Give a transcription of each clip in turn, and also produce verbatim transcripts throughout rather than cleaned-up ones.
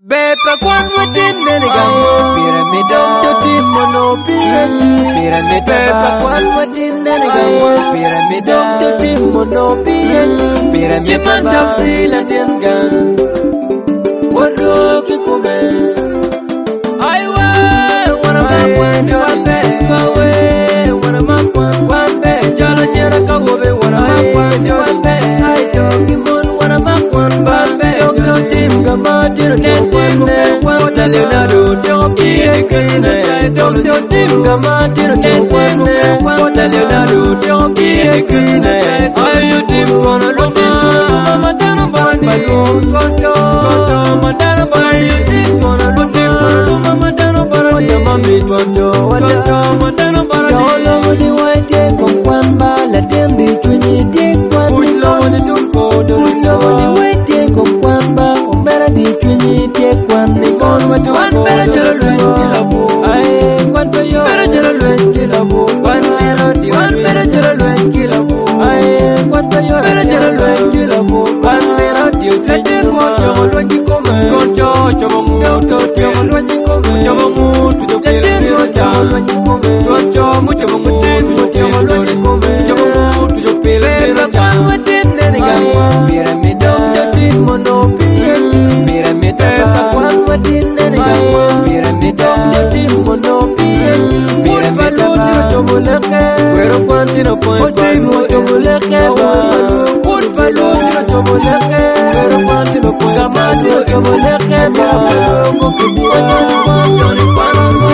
Bepa kwan wadin neniga Pyramid of the team monopian Pyramid Bepa kwan wadin neniga Pyramid of the team monopian Pyramid Japan of sila dingan Wado kikume Aiwa Wana makwan Wambe Kawe Wana makwan Wambe Jala jera kawobe Wana makwan Wambe Aijo kimon Wana makwan Wambe Doctor Tim Gama Tiro Wata Leonardo Diop Iekine Doctor Tim Gama Tiro Wata Leonardo Diop Iekine Ayu Tim Kona Luma Matana Bani Koto Koto Matana Bani Tim Kona Luma Matana Bani Yamami Koto Koto Matana Bani Kaolo Wadi Waite Komkwamba La Tembi Chuni Tikwa Ulo Wadi Tuko Ulo Wadi Waite Komkwamba Umbera Di Chuni Tikwa Nikon Wadi Wako Umbera Jalo Lwenki Labu Ae Kwanto Yo Umbera Jalo Lwenki Labu Wanu Melody Umbera Jalo Lwenki Labu Ae Kwanto Yo Umbera Jalo Lwenki Labu Wanu Melody Kete Koto Lwenki Kome Koto Chomongu Koto Chomongu Lwenki Kome Chomongu Tujo Kete Koto Lwenki Kome Koto Mucho Mungu Mucho Lwenki Kome Chomongu Tujo Pele Koto Wadin Neniga Pyramid of the team monopian Pyramid Pyramid Wadin Neniga Pyramid of the team monopian Pyramid Chobuleke Wero Quantino Point Pano Chobuleke Kur Palo Chobuleke Wero Quantino Point Gamati Chobuleke Kokibu Joni Pano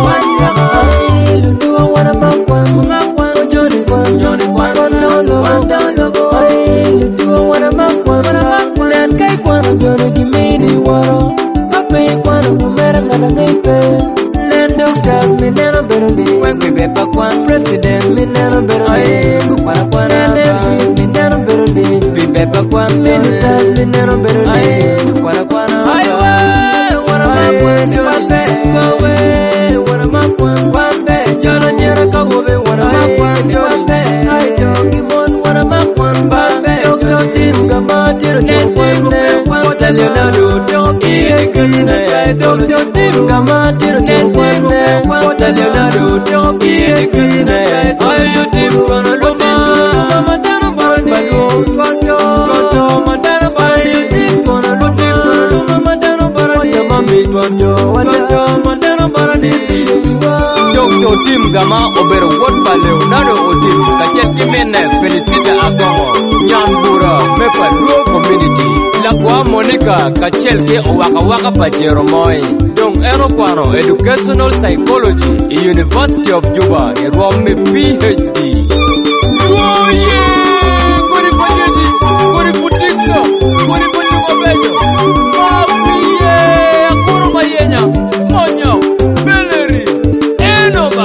Wanya Lutua Wana Makwan Makwan Joni Kwan Joni Kwan Nolo Nolo Ay Lutua Wana Makwan Makwan Nan Kai Kwan Joni Gimini Waro Kape Kwan Kumera Ngana Ngaipe Doctors, me never better be. When we be back one president, me never better be. Go para para M Ps, me never better be. Be back one ministers, me never better be. Go para para. I want, what am I going to do? Go away, what am I going one day? Jana jana kawobe, what am I going to do? I don't give on, what am I going one day? Doctor Tim Gama Tiro Chobuleke, Wata Leonardo Diop Iekine, Doctor Tim Gama Tiro Chobuleke, Wata Leonardo Diop Iekine, Ayu Tim Kona Luma Matana Bani Koto Koto Matana Bani Tim Kona Luma Matana Bani Yamami Koto Koto Matana Bani Doctor Tim Gama Obero Wotpa Leonardo Otim Kachel Kimene Felicita Agongo Nyambura Mepa Ruo Community Lakwa Monica Kachel Ke Owaka Waka Pajero Moi Dong Aeroplano Educational Psychology University of Juba Irwame P H D Oh yeah Kori Pajedi Kori Putika Kori Putika Bejo Mafie Akuru Mayenya Monyo Beleri Enova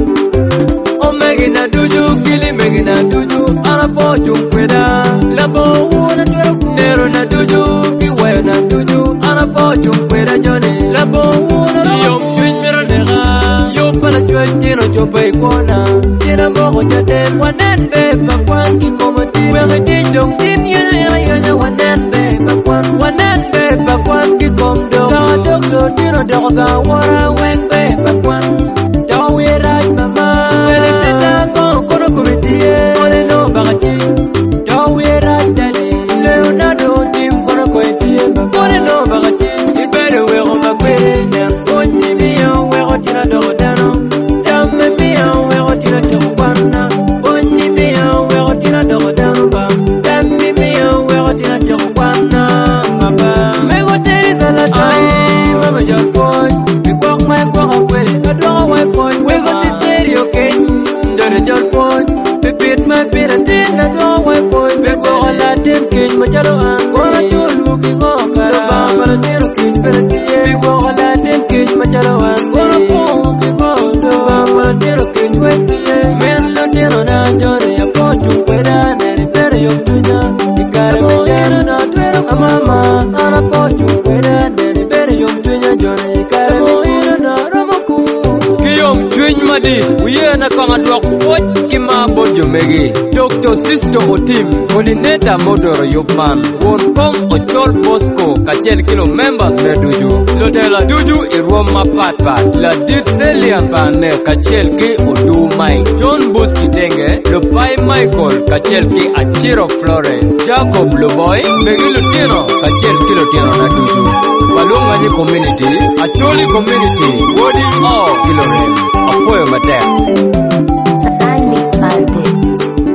Omegina Duju Kili Megina Duju Arapo Jumkweda Labo Una Tueru Nero na Duju Kiwayo na Duju Arapo Jumkweda Johnny Labo Una Yom Twin Mira Nega Yom Pala Chuen Jino Chopai Kona Jina Mogo Jadem Wanen Bepa Kwan Kikomati Wenge Dijong Tim Yana Yana Yana Wanen Bepa Kwan Wanen Bepa Kwan Kikomdo Kawa Dokdo Dino Doga Wara Weng Bepa Kwan Tawi Raj Mama Wele Tita Kong Kono Kumitie Kone No Bagachi Tawi Raj Dali Leonardo Tim Kono Koetie Kone No Bagachi Ibere Wego Makwere Nyan Konyi Mio Wego Tina Dogodano Dame Mio Wego Tina Chokwana Konyi Mio Wego Tina Dogodano Ba Dame Mio Wego Tina Chokwana Maba Mego Teri Salata Ay Mama John Foy Bikok Mai Kwaka Kwere Kadwa Wai Foy Wego Sisterio Ken Dore John Foy Pipit Mai Pira Tin Kadwa Wai Foy Beko Ala Tim Kin Machalo An Kona Chulu Kingo Karaba Para Tiro Kin Pira Tiye Beko Ala Tim Kin Machalo An Kona Pong Kingo Doba Para Tiro Kin Wetiye Men Lo Tiro Na Jore Apo Chumkweda Neri Pera Yom Tunya Ikare Mechero Na Tuero Amama Ana Po Chumkweda Neri Pera Yom Tunya Jore Ikare Moira Na Ramaku Kiyom Twin Madi Uye Na Kanga Dwak Wot Kima Bojo Megi Doctor Sisto Otim Coordinator Modoro Yopman Won Pom Ochol Bosco Kachel Kilo Members Meduju Lotela duju i Roma patpat. La dit Celia Pane kachel ki Udumai. John Buski Denge, Lupai Michael kachel ki Achiro Florence. Jacob Luboy, Megi Lutino kachel ki Lutino na duju. Balungani community, Atoli community, Wodi all Kilorem. Apoyo Matea. Society politics.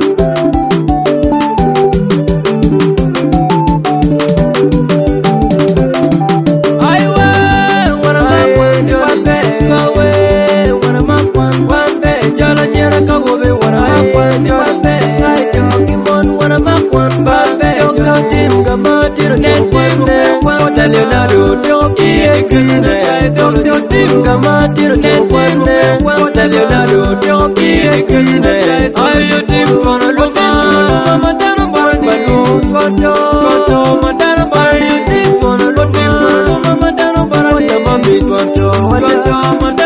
Leonardo, iye kine, Doctor Tim Gamatiro, Netene, Leonardo, iye kine, ayo Tim Kono, Madana Balu, Koto, Koto, Madana Balu, Tim Kono, Madana Balu, Madana Balu, Madana Balu,